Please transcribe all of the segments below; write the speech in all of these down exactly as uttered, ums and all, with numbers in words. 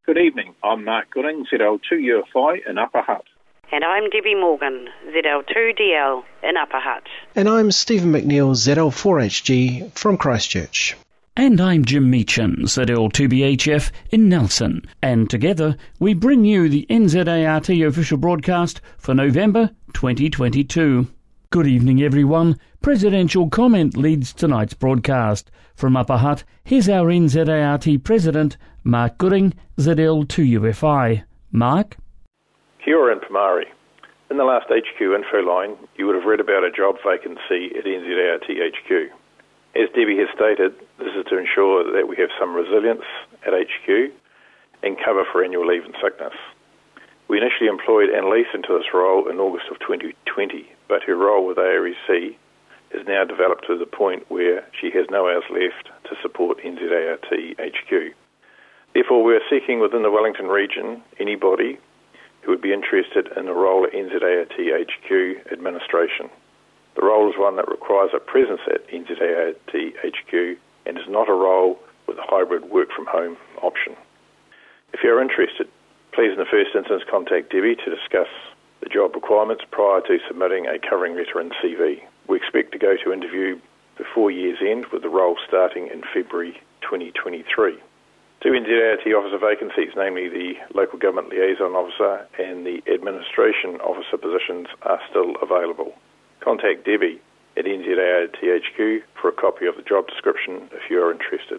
Good evening. I'm Mark Gooding, Z L two U F I in Upper Hutt. And I'm Debbie Morgan, Z L two D L in Upper Hutt. And I'm Stephen McNeil, Z L four H G from Christchurch. And I'm Jim Meacham, Z L two B H F in Nelson. And together we bring you the N Z A R T official broadcast for November twenty twenty-two. Good evening, everyone. Presidential comment leads tonight's broadcast. From Upper Hutt, here's our N Z A R T President, Mark Gooding, Z L two U F I. Mark? Kia ora and Pamari. In the last H Q info line, you would have read about a job vacancy at N Z A R T H Q. As Debbie has stated, this is to ensure that we have some resilience at H Q and cover for annual leave and sickness. We initially employed Annalise into this role in August of twenty twenty, but her role with A R E C has now developed to the point where she has no hours left to support N Z A R T H Q. Therefore, we are seeking within the Wellington region anybody who would be interested in a role at N Z A R T H Q administration. The role is one that requires a presence at N Z A R T H Q and is not a role with a hybrid work from home option. If you are interested, please in the first instance contact Debbie to discuss the job requirements prior to submitting a covering letter and C V. We expect to go to interview before year's end, with the role starting in February twenty twenty-three. Two N Z A R T officer vacancies, namely the Local Government Liaison Officer and the Administration Officer positions, are still available. Contact Debbie at N Z A R T H Q for a copy of the job description if you are interested.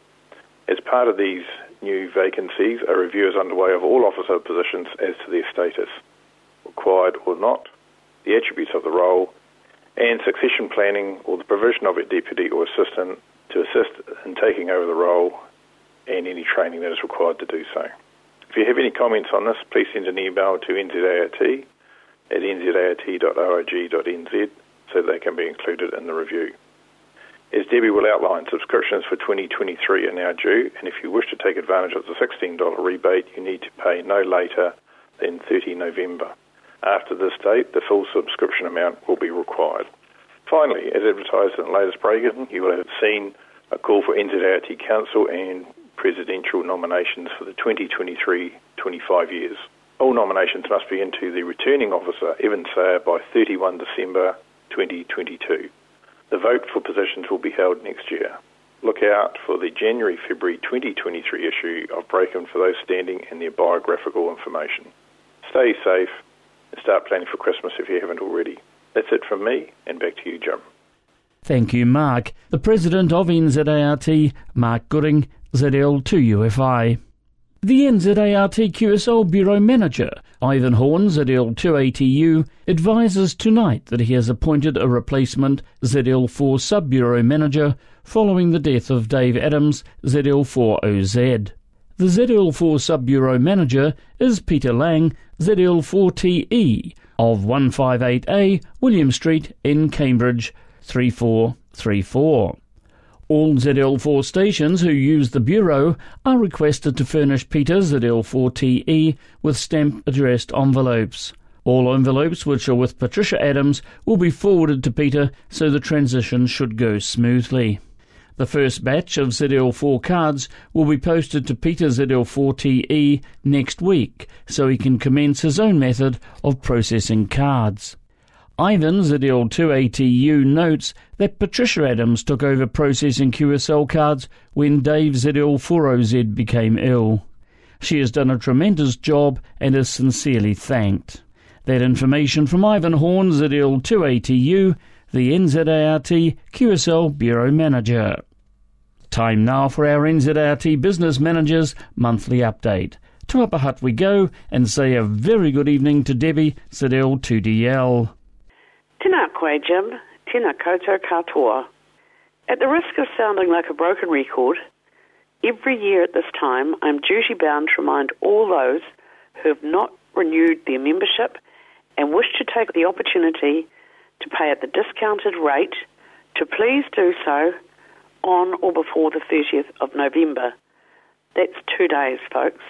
As part of these new vacancies, a review is underway of all officer positions as to their status, required or not, the attributes of the role, and succession planning or the provision of a deputy or assistant to assist in taking over the role and any training that is required to do so. If you have any comments on this, please send an email to N Z A R T at n z a r t dot org dot n z so they can be included in the review. As Debbie will outline, subscriptions for twenty twenty-three are now due, and if you wish to take advantage of the sixteen dollars rebate, you need to pay no later than the thirtieth of November. After this date, the full subscription amount will be required. Finally, as advertised in the latest break-in, you will have seen a call for N Z A R T Council and presidential nominations for the twenty twenty-three twenty-five years. All nominations must be into the returning officer, Evan Sayer, by thirty-first of December twenty twenty-two. The vote for positions will be held next year. Look out for the January February twenty twenty-three issue of Break-In for those standing and their biographical information. Stay safe and start planning for Christmas if you haven't already. That's it from me, and back to you, Jim. Thank you, Mark. The President of N Z A R T, Mark Gooding, Z L two U F I. The N Z A R T Q S L Bureau Manager, Ivan Horn, Z L two A T U, advises tonight that he has appointed a replacement Z L four Sub-Bureau Manager following the death of Dave Adams, Z L four O Z. The Z L four Sub-Bureau Manager is Peter Lang, Z L four T E, of one fifty-eight A William Street in Cambridge, three four three four. All Z L four stations who use the Bureau are requested to furnish Peter, Z L four T E, with stamp-addressed envelopes. All envelopes which are with Patricia Adams will be forwarded to Peter, so the transition should go smoothly. The first batch of Z L four cards will be posted to Peter, Z L four T E, next week, so he can commence his own method of processing cards. Ivan, Z L two A T U, notes that Patricia Adams took over processing Q S L cards when Dave, Z L four O Z, became ill. She has done a tremendous job and is sincerely thanked. That information from Ivan Horn, Z L two A T U, the N Z A R T Q S L Bureau Manager. Time now for our N Z A R T Business Managers Monthly Update. To Upper Hutt we go, and say a very good evening to Debbie, Z L two D L. Tēnā koe, Jim. Tēnā koutou katoa. At the risk of sounding like a broken record, every year at this time I'm duty-bound to remind all those who have not renewed their membership and wish to take the opportunity to pay at the discounted rate to please do so on or before the thirtieth of November. That's two days, folks.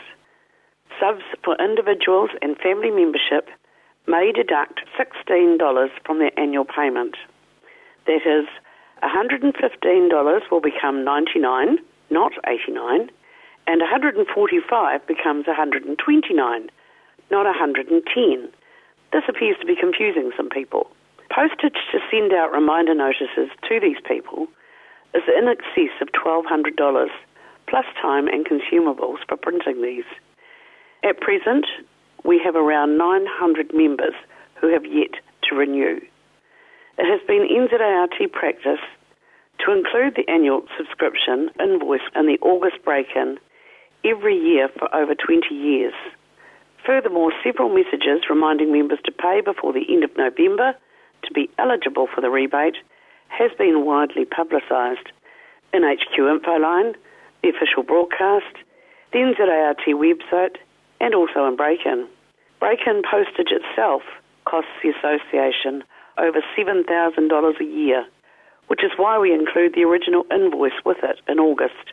Subs for individuals and family membership may deduct sixteen dollars from their annual payment. That is, one hundred fifteen dollars will become ninety-nine dollars, not eighty-nine dollars, and one hundred forty-five becomes one hundred twenty-nine, not one hundred ten. This appears to be confusing some people. Postage to send out reminder notices to these people is in excess of twelve hundred dollars, plus time and consumables for printing these. At present, we have around nine hundred members who have yet to renew. It has been N Z A R T practice to include the annual subscription invoice in the August break-in every year for over twenty years. Furthermore, several messages reminding members to pay before the end of November to be eligible for the rebate has been widely publicised in H Q Infoline, the official broadcast, the N Z A R T website, and also in Break-In. Break-In postage itself costs the association over seven thousand dollars a year, which is why we include the original invoice with it in August.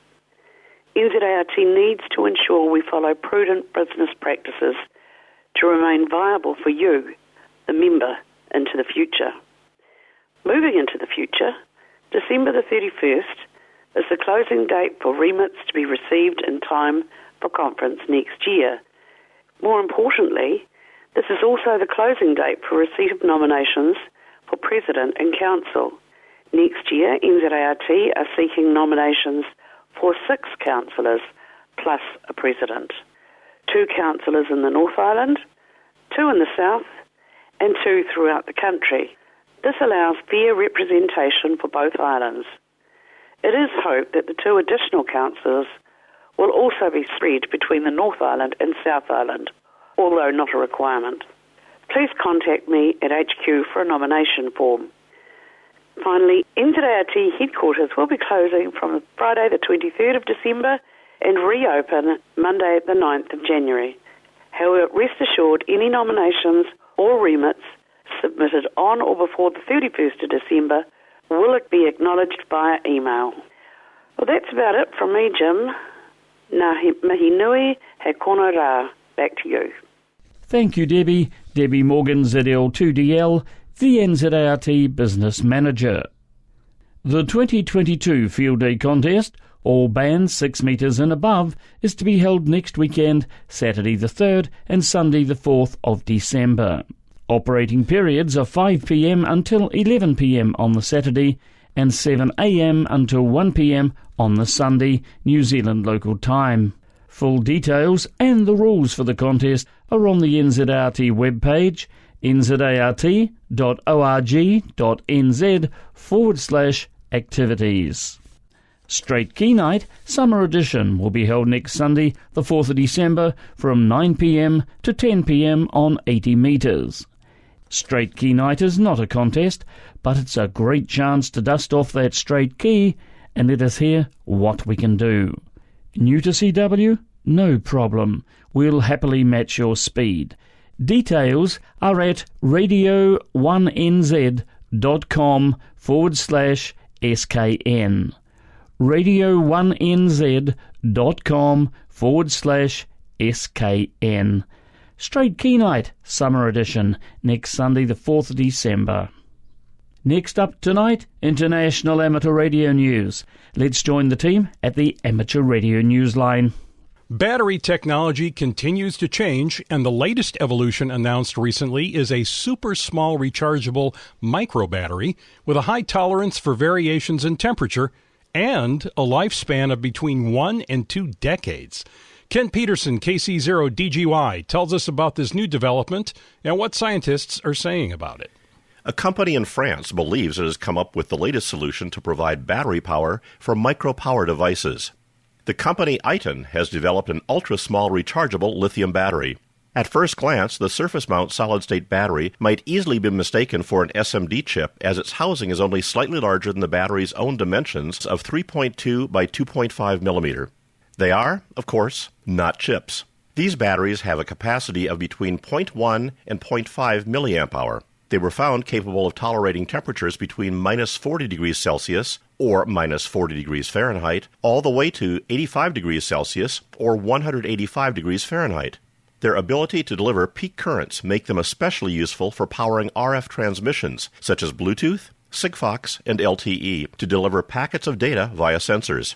N Z A R T needs to ensure we follow prudent business practices to remain viable for you, the member, into the future. Moving into the future, December the thirty-first is the closing date for remits to be received in time for conference next year. More importantly, this is also the closing date for receipt of nominations for President and Council. Next year, N Z A R T are seeking nominations for six councillors plus a President. Two councillors in the North Island, two in the South, and two throughout the country. This allows fair representation for both islands. It is hoped that the two additional councillors will also be spread between the North Island and South Island, although not a requirement. Please contact me at H Q for a nomination form. Finally, N Z A R T headquarters will be closing from Friday the twenty-third of December and reopen Monday the ninth of January. However, rest assured any nominations or remits submitted on or before the thirty-first of December will be acknowledged via email. Well, that's about it from me, Jim. Ngā mihi nui, he kono rā. Back to you. Thank you, Debbie. Debbie Morgan, Z L two D L, the N Z A R T Business Manager. The twenty twenty-two Field Day Contest, all bands six metres and above, is to be held next weekend, Saturday the third and Sunday the fourth of December. Operating periods are five p m until eleven p m on the Saturday and seven a m until one p m on the Sunday, New Zealand local time. Full details and the rules for the contest are on the N Z A R T webpage, nzart.org.nz forward slash activities. Straight Key Night Summer Edition will be held next Sunday, the fourth of December, from nine p m to ten p m on eighty metres. Straight Key Night is not a contest, but it's a great chance to dust off that straight key and let us hear what we can do. New to C W? No problem. We'll happily match your speed. Details are at radio one n z dot com forward slash S K N. radio one n z dot com forward slash S K N. Straight Key Night, Summer Edition, next Sunday the fourth of December. Next up tonight, International Amateur Radio News. Let's join the team at the Amateur Radio News line. Battery technology continues to change, and the latest evolution announced recently is a super small rechargeable micro battery with a high tolerance for variations in temperature and a lifespan of between one and two decades. Ken Peterson, K C zero D G Y, tells us about this new development and what scientists are saying about it. A company in France believes it has come up with the latest solution to provide battery power for micro-power devices. The company Iton has developed an ultra-small rechargeable lithium battery. At first glance, the surface-mount solid-state battery might easily be mistaken for an S M D chip, as its housing is only slightly larger than the battery's own dimensions of three point two by two point five millimeter. They are, of course, not chips. These batteries have a capacity of between zero point one and zero point five milliamp hour. They were found capable of tolerating temperatures between minus forty degrees Celsius or minus forty degrees Fahrenheit, all the way to eighty-five degrees Celsius or one hundred eighty-five degrees Fahrenheit. Their ability to deliver peak currents make them especially useful for powering R F transmissions, such as Bluetooth, Sigfox, and L T E, to deliver packets of data via sensors.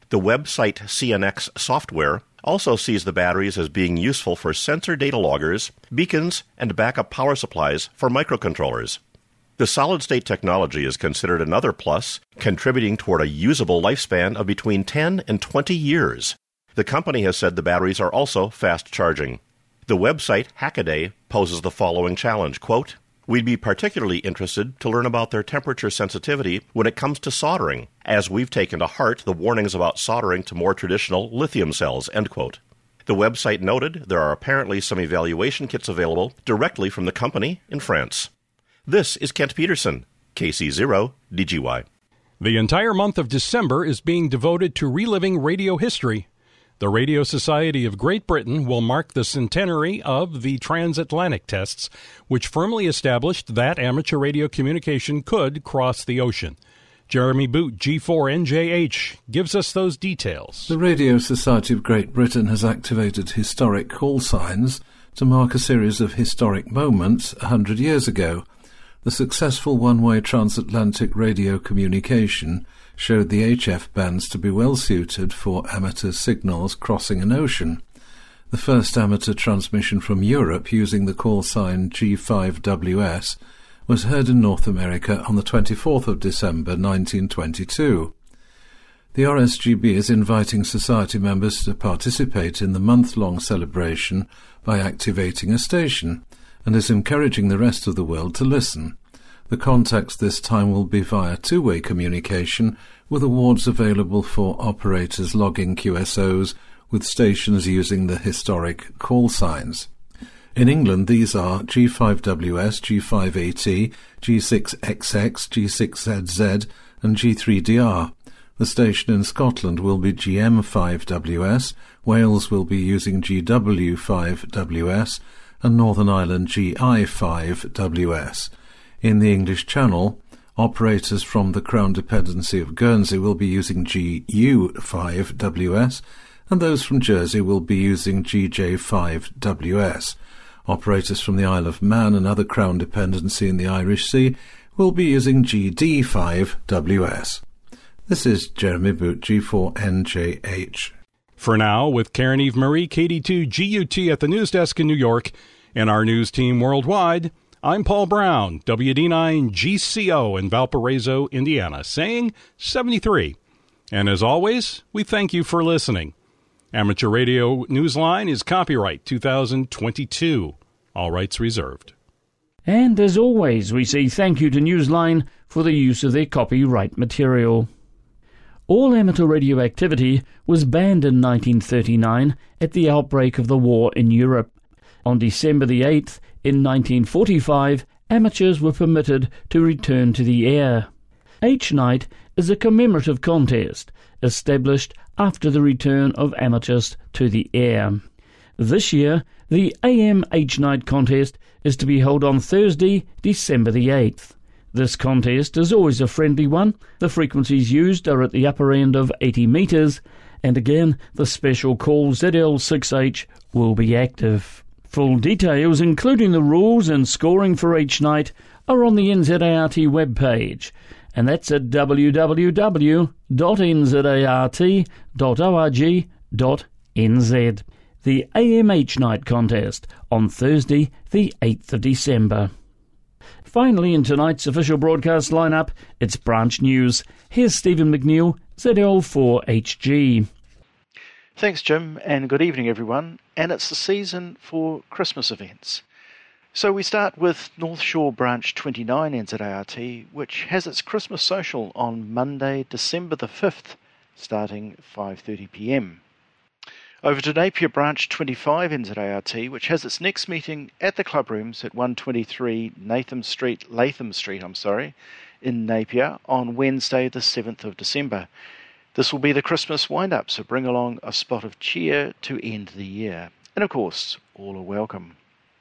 The website C N X software also sees the batteries as being useful for sensor data loggers, beacons, and backup power supplies for microcontrollers. The solid-state technology is considered another plus, contributing toward a usable lifespan of between ten and twenty years. The company has said the batteries are also fast-charging. The website Hackaday poses the following challenge, quote, "We'd be particularly interested to learn about their temperature sensitivity when it comes to soldering, as we've taken to heart the warnings about soldering to more traditional lithium cells," end quote. The website noted there are apparently some evaluation kits available directly from the company in France. This is Kent Peterson, K C zero D G Y. The entire month of December is being devoted to reliving radio history. The Radio Society of Great Britain will mark the centenary of the transatlantic tests, which firmly established that amateur radio communication could cross the ocean. Jeremy Boot, G four N J H, gives us those details. The Radio Society of Great Britain has activated historic call signs to mark a series of historic moments a hundred years ago. The successful one-way transatlantic radio communication showed the H F bands to be well suited for amateur signals crossing an ocean. The first amateur transmission from Europe using the call sign G five W S was heard in North America on the twenty-fourth of December nineteen twenty-two. The R S G B is inviting society members to participate in the month-long celebration by activating a station, and is encouraging the rest of the world to listen. The context this time will be via two-way communication, with awards available for operators logging Q S Os with stations using the historic call signs. In England, these are G five W S, G five A T, G six X X, G six Z Z, and G three D R. The station in Scotland will be G M five W S, Wales will be using G W five W S, and Northern Ireland G I five W S. In the English Channel, operators from the Crown Dependency of Guernsey will be using G U five W S, and those from Jersey will be using G J five W S. Operators from the Isle of Man and other Crown Dependency in the Irish Sea will be using G D five W S. This is Jeremy Boot, G four N J H. For now, with Karen Eve Marie, K D two G U T at the news desk in New York, and our news team worldwide, I'm Paul Brown, W D nine G C O in Valparaiso, Indiana, saying seventy-three. And as always, we thank you for listening. Amateur Radio Newsline is copyright two thousand twenty-two. All rights reserved. And as always, we say thank you to Newsline for the use of their copyright material. All amateur radio activity was banned in nineteen thirty-nine at the outbreak of the war in Europe. On December the eighth, in nineteen forty-five, amateurs were permitted to return to the air. H-Night is a commemorative contest established after the return of amateurs to the air. This year, the A M H-Night contest is to be held on Thursday, December the eighth. This contest is always a friendly one. The frequencies used are at the upper end of eighty metres, and again, the special call Z L six H will be active. Full details, including the rules and scoring for H-Night, are on the N Z A R T webpage, and that's at w w w dot n z a r t dot org dot n z. The A M H-Night contest on Thursday, the eighth of December. Finally, in tonight's official broadcast lineup, it's Branch News. Here's Stephen McNeil, Z L four H G. Thanks, Jim, and good evening, everyone. And it's the season for Christmas events. So we start with North Shore Branch twenty-nine N Z A R T, which has its Christmas social on Monday, December the fifth, starting five thirty p m. Over to Napier Branch twenty-five N Z A R T, which has its next meeting at the club rooms at one twenty-three Latham Street, Latham Street, I'm sorry, in Napier on Wednesday, the seventh of December. This will be the Christmas wind-up, so bring along a spot of cheer to end the year. And of course, all are welcome.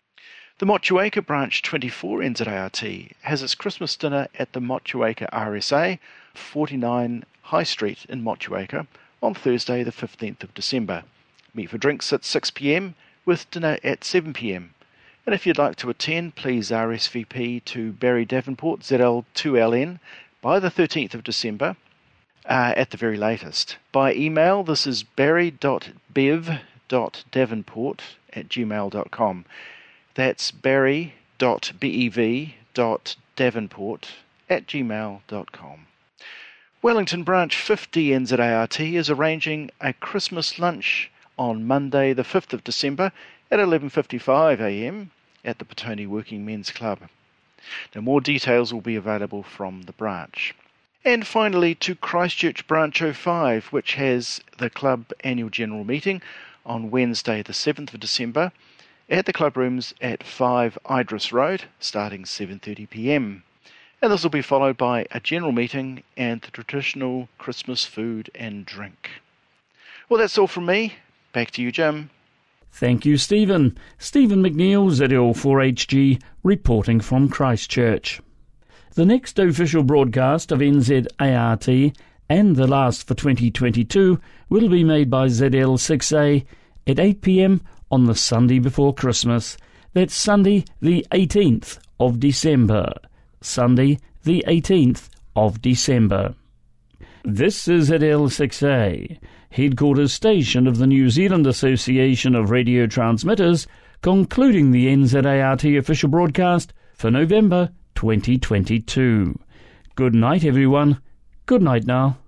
The Motueka Branch twenty-four N Z A R T has its Christmas dinner at the Motueka R S A, forty-nine High Street in Motueka, on Thursday, the fifteenth of December. Meet for drinks at six p m with dinner at seven p m. And if you'd like to attend, please R S V P to Barry Davenport, Z L two L N, by the thirteenth of December. uh, at the very latest. By email, this is barry dot bev dot davenport at gmail dot com. That's barry dot bev dot davenport at gmail dot com. Wellington Branch fifty N Z A R T is arranging a Christmas lunch on Monday the fifth of December at eleven fifty-five a m at the Petone Working Men's Club. Now, more details will be available from the branch. And finally, to Christchurch Branch oh five, which has the club annual general meeting on Wednesday the seventh of December at the club rooms at five Idris Road, starting seven thirty p m. And this will be followed by a general meeting and the traditional Christmas food and drink. Well, that's all from me. Back to you, Jim. Thank you, Stephen. Stephen McNeil, Z L four H G, reporting from Christchurch. The next official broadcast of N Z A R T, and the last for twenty twenty-two, will be made by Z L six A at eight p m on the Sunday before Christmas. That's Sunday the eighteenth of December. Sunday the eighteenth of December. This is Z L six A, headquarters station of the New Zealand Association of Radio Transmitters, concluding the N Z A R T official broadcast for November twenty twenty-two. Good night, everyone. Good night now.